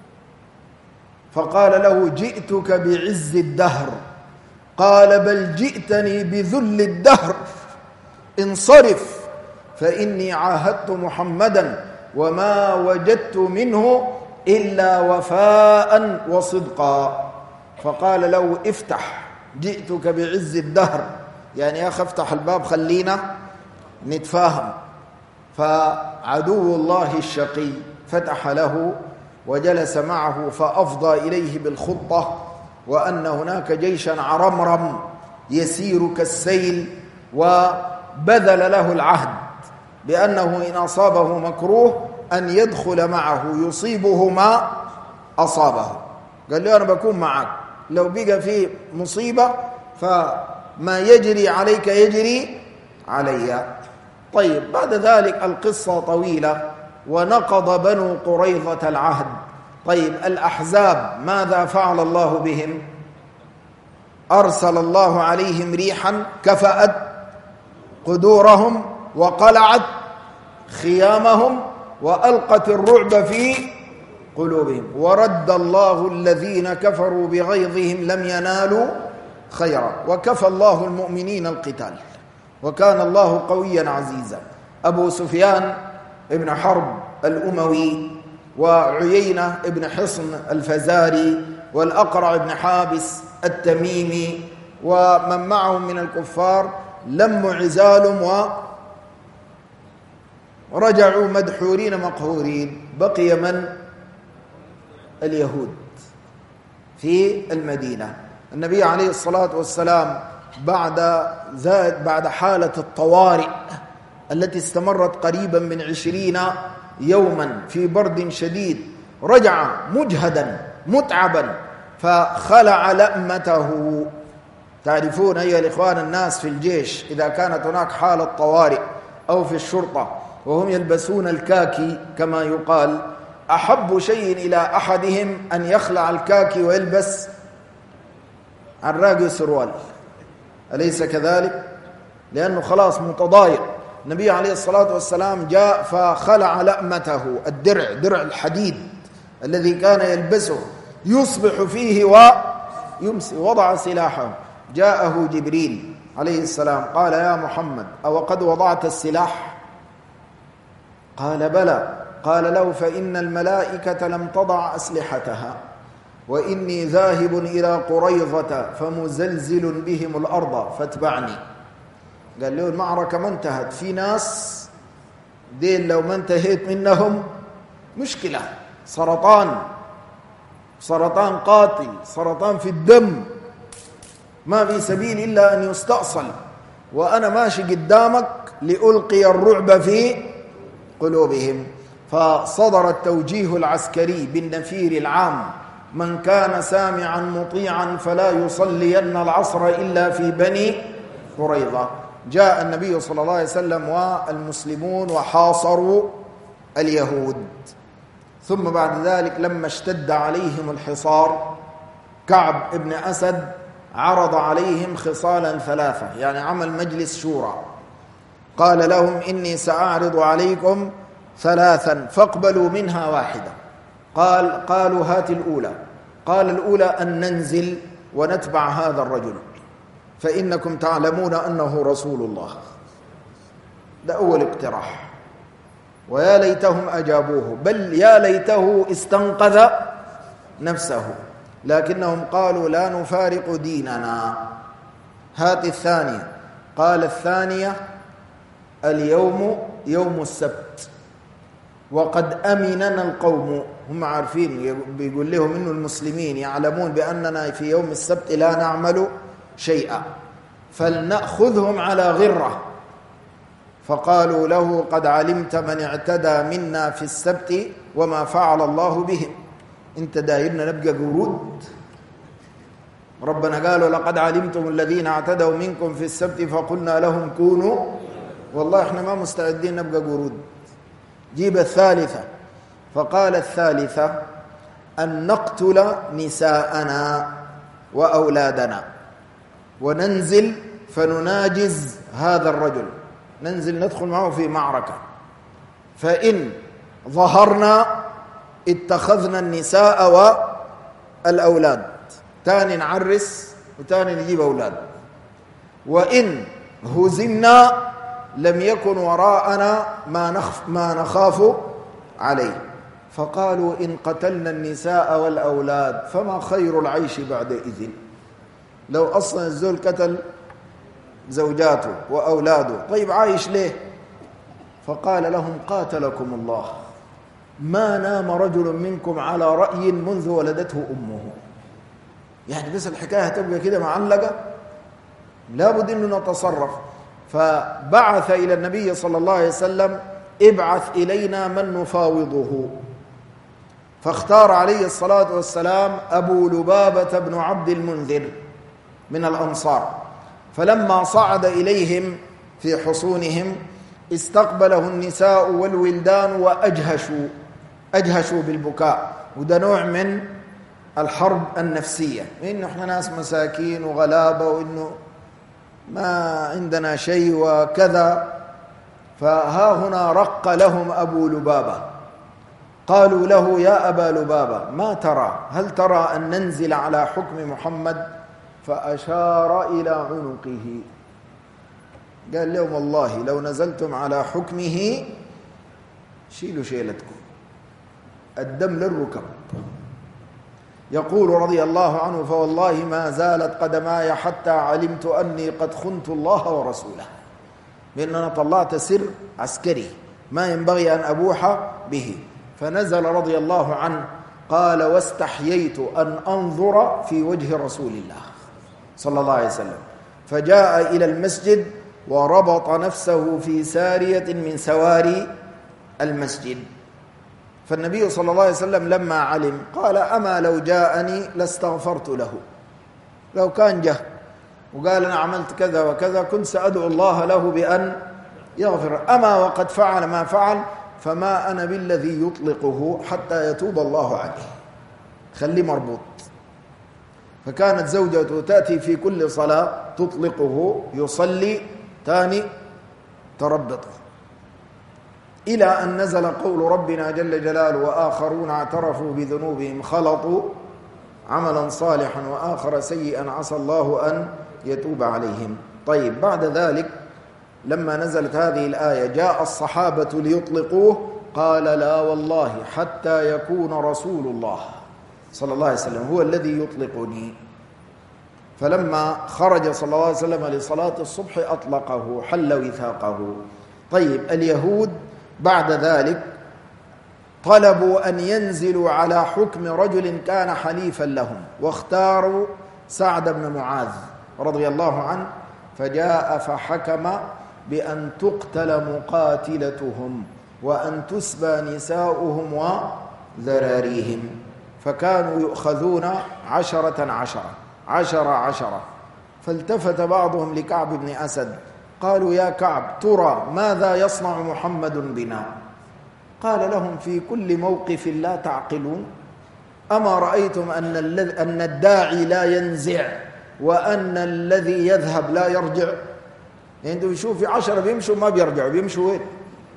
فقال له جئتك بعز الدهر. قال بل جئتني بذل الدهر، انصرف فإني عاهدت محمدا وما وجدت منه إلا وفاء وصدقا. فقال له افتح، جئتك بعز الدهر، يعني يا أخي افتح الباب خلينا نتفاهم. فعدو الله الشقي فتح له وجلس معه فأفضى إليه بالخطة وأن هناك جيشا عرمرم يسير كالسيل، وبذل له العهد بأنه إن أصابه مكروه أن يدخل معه يصيبه ما أصابه. قال له أنا بكون معك، لو بقى في مصيبة فما يجري عليك يجري علي. طيب بعد ذلك القصة طويلة، ونقض بنو قريظة العهد. طيب الأحزاب ماذا فعل الله بهم؟ أرسل الله عليهم ريحا كفأت قدورهم وقلعت خيامهم وألقت الرعب في قلوبهم، ورد الله الذين كفروا بغيظهم لم ينالوا خيرا، وكفى الله المؤمنين القتال، وكان الله قويا عزيزا. أبو سفيان ابن حرب الأموي، وعيينة ابن حصن الفزاري، والأقرع ابن حابس التميمي، ومن معهم من الكفار لموا عزالهم ورجعوا مدحورين مقهورين. بقي من؟ اليهود في المدينة. النبي عليه الصلاة والسلام بعد حالة الطوارئ التي استمرت قريبا من 20 يوما في برد شديد، رجع مجهدا متعبا فخلع لأمته. تعرفون أيها الإخوان الناس في الجيش إذا كانت هناك حالة طوارئ أو في الشرطة وهم يلبسون الكاكي كما يقال، أحب شيء إلى أحدهم أن يخلع الكاكي ويلبس عراقي سروال، أليس كذلك؟ لأنه خلاص متضايق. النبي عليه الصلاة والسلام جاء فخلع لأمته، الدرع، درع الحديد الذي كان يلبسه يصبح فيه ويمسي، وضع سلاحه. جاءه جبريل عليه السلام قال يا محمد أو قد وضعت السلاح؟ قال بلى. قال له فإن الملائكة لم تضع أسلحتها، وإني ذاهب إلى قريظة فمزلزل بهم الأرض فاتبعني. قال له المعركة ما انتهت، في ناس دين لو ما انتهيت منهم مشكلة، سرطان قاتل، سرطان في الدم، ما في سبيل إلا أن يستأصل، وأنا ماشي قدامك لألقي الرعب في قلوبهم. فصدر التوجيه العسكري بالنفير العام: من كان سامعا مطيعا فلا يصلين العصر إلا في بني قريظة. جاء النبي صلى الله عليه وسلم والمسلمون وحاصروا اليهود. ثم بعد ذلك لما اشتد عليهم الحصار، كعب بن أسد عرض عليهم خصالا ثلاثة، يعني عمل مجلس شورى، قال لهم إني سأعرض عليكم ثلاثا فاقبلوا منها واحدة. قالوا هات الأولى. قال الأولى أن ننزل ونتبع هذا الرجل فإنكم تعلمون أنه رسول الله. ده أول اقتراح، ويا ليتهم أجابوه، بل يا ليته استنقذ نفسه، لكنهم قالوا لا نفارق ديننا. هات الثانية. قال الثانية اليوم يوم السبت وقد أمننا القوم. هم عارفين، بيقول لهم إنه المسلمين يعلمون بأننا في يوم السبت لا نعمل شيئا، فلنأخذهم على غرة. فقالوا له قد علمت من اعتدى منا في السبت وما فعل الله بهم. انت دايرنا نبقى قرود؟ ربنا قالوا لقد علمتم الذين اعتدوا منكم في السبت فقلنا لهم كونوا، والله احنا ما مستعدين نبقى قرود. جيب الثالثة. فقال الثالثة أن نقتل نساءنا وأولادنا وننزل فنناجز هذا الرجل، ننزل ندخل معه في معركة، فإن ظهرنا اتخذنا النساء والأولاد، تاني نعرس وتاني نجيب أولاد، وإن هزمنا لم يكن وراءنا ما نخاف عليه. فقالوا إن قتلنا النساء والأولاد فما خير العيش بعدئذ. لو أصلا الزول قتل زوجاته وأولاده، طيب عايش ليه؟ فقال لهم قاتلكم الله ما نام رجل منكم على رأي منذ ولدته أمه. يعني بس الحكاية تبقى كده معلقة، لابد أنه نتصرف. فبعث إلى النبي صلى الله عليه وسلم ابعث إلينا من نفاوضه. فاختار عليه الصلاة والسلام أبو لبابة بن عبد المنذر من الأنصار، فلما صعد إليهم في حصونهم استقبله النساء والولدان وأجهشوا بالبكاء. وده نوع من الحرب النفسية، إنه إحنا ناس مساكين وغلابة وإنه ما عندنا شيء وكذا. فها هنا رق لهم أبو لبابة، قالوا له: يا أبا لبابة ما ترى؟ هل ترى أن ننزل على حكم محمد؟ فأشار إلى عنقه، قال لهم: والله لو نزلتم على حكمه شيلوا شيلتكم، الدم للركب. يقول رضي الله عنه: فوالله ما زالت قدماي حتى علمت أني قد خنت الله ورسوله، بأن أنا طلعت سر عسكري ما ينبغي أن أبوح به. فنزل رضي الله عنه قال: واستحييت أن أنظر في وجه رسول الله صلى الله عليه وسلم، فجاء إلى المسجد وربط نفسه في سارية من سواري المسجد. فالنبي صلى الله عليه وسلم لما علم قال: أما لو جاءني لاستغفرت له، لو كان جه وقال أنا عملت كذا وكذا كنت سأدعو الله له بأن يغفر، أما وقد فعل ما فعل فما أنا بالذي يطلقه حتى يتوب الله عليه، خليه مربوط. فكانت زوجته تأتي في كل صلاة تطلقه، يصلي ثاني تربطه، إلى أن نزل قول ربنا جل جلاله: وآخرون اعترفوا بذنوبهم خلطوا عملا صالحا وآخر سيئا عسى الله أن يتوب عليهم. طيب، بعد ذلك لما نزلت هذه الآية جاء الصحابة ليطلقوه، قال: لا والله حتى يكون رسول الله صلى الله عليه وسلم هو الذي يطلقني. فلما خرج صلى الله عليه وسلم لصلاة الصبح أطلقه، حل وثاقه. طيب، اليهود بعد ذلك طلبوا أن ينزلوا على حكم رجل كان حليفا لهم، واختاروا سعد بن معاذ رضي الله عنه، فجاء فحكم بأن تقتل مقاتلتهم وأن تسبى نساؤهم وذراريهم. فكانوا يؤخذون 10 فالتفت بعضهم لكعب بن أسد قالوا: يا كعب، ترى ماذا يصنع محمد بنا؟ قال لهم: في كل موقف لا تعقلون؟ أما رأيتم أن الداعي لا ينزع وأن الذي يذهب لا يرجع؟ يعني انتوا بيشوفوا في 10 بيمشوا ما بيرجعوا، بيمشوا وين؟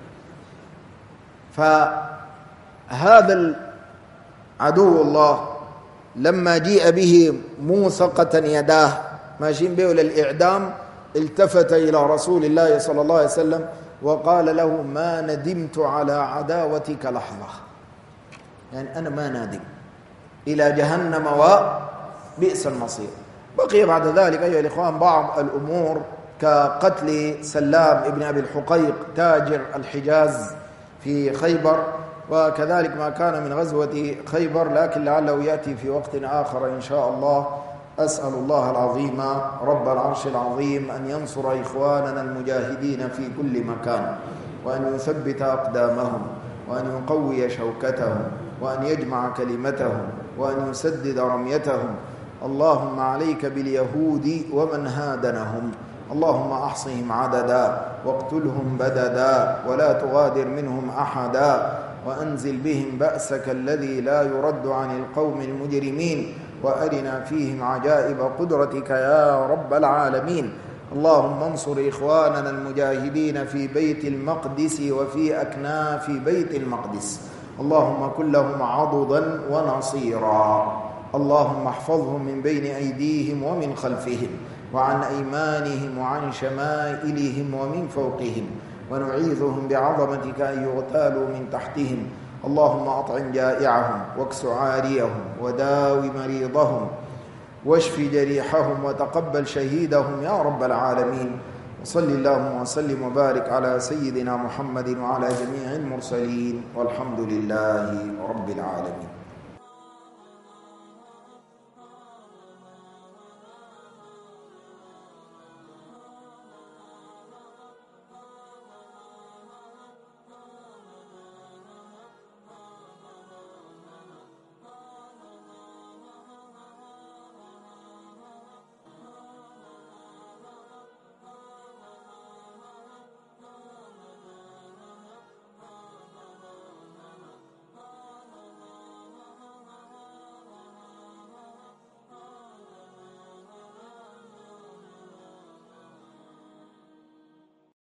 فهذا عدو الله لما جيء به موثقة يداه ماشيين به للإعدام، التفت إلى رسول الله صلى الله عليه وسلم وقال له: ما ندمت على عداوتك لحظة، يعني أنا ما نادم، إلى جهنم وبئس المصير. بقي بعد ذلك أيها الإخوان بعض الأمور كقتل سلام ابن أبي الحقيق تاجر الحجاز في خيبر، وكذلك ما كان من غزوة خيبر، لكن لعله يأتي في وقت آخر إن شاء الله. أسأل الله العظيم رب العرش العظيم أن ينصر إخواننا المجاهدين في كل مكان، وأن يثبت أقدامهم، وأن يقوي شوكتهم، وأن يجمع كلمتهم، وأن يسدد رميتهم. اللهم عليك باليهود ومن هادنهم، اللهم أحصهم عددا واقتلهم بددا ولا تغادر منهم أحدا، وأنزل بهم بأسك الذي لا يرد عن القوم المجرمين، وأرنا فيهم عجائب قدرتك يا رب العالمين. اللهم انصر إخواننا المجاهدين في بيت المقدس وفي أكناف بيت المقدس، اللهم كن لهم عضدا ونصيرا. اللهم احفظهم من بين أيديهم ومن خلفهم وعن أيمانهم وعن شمائلهم ومن فوقهم، ونعيذهم بعظمتك أن يغتالوا من تحتهم. اللهم أطعم جائعهم واكس عاريهم وداو مريضهم واشف جريحهم وتقبل شهيدهم يا رب العالمين. وصل اللهم وسلم وبارك على سيدنا محمد وعلى جميع المرسلين، والحمد لله رب العالمين.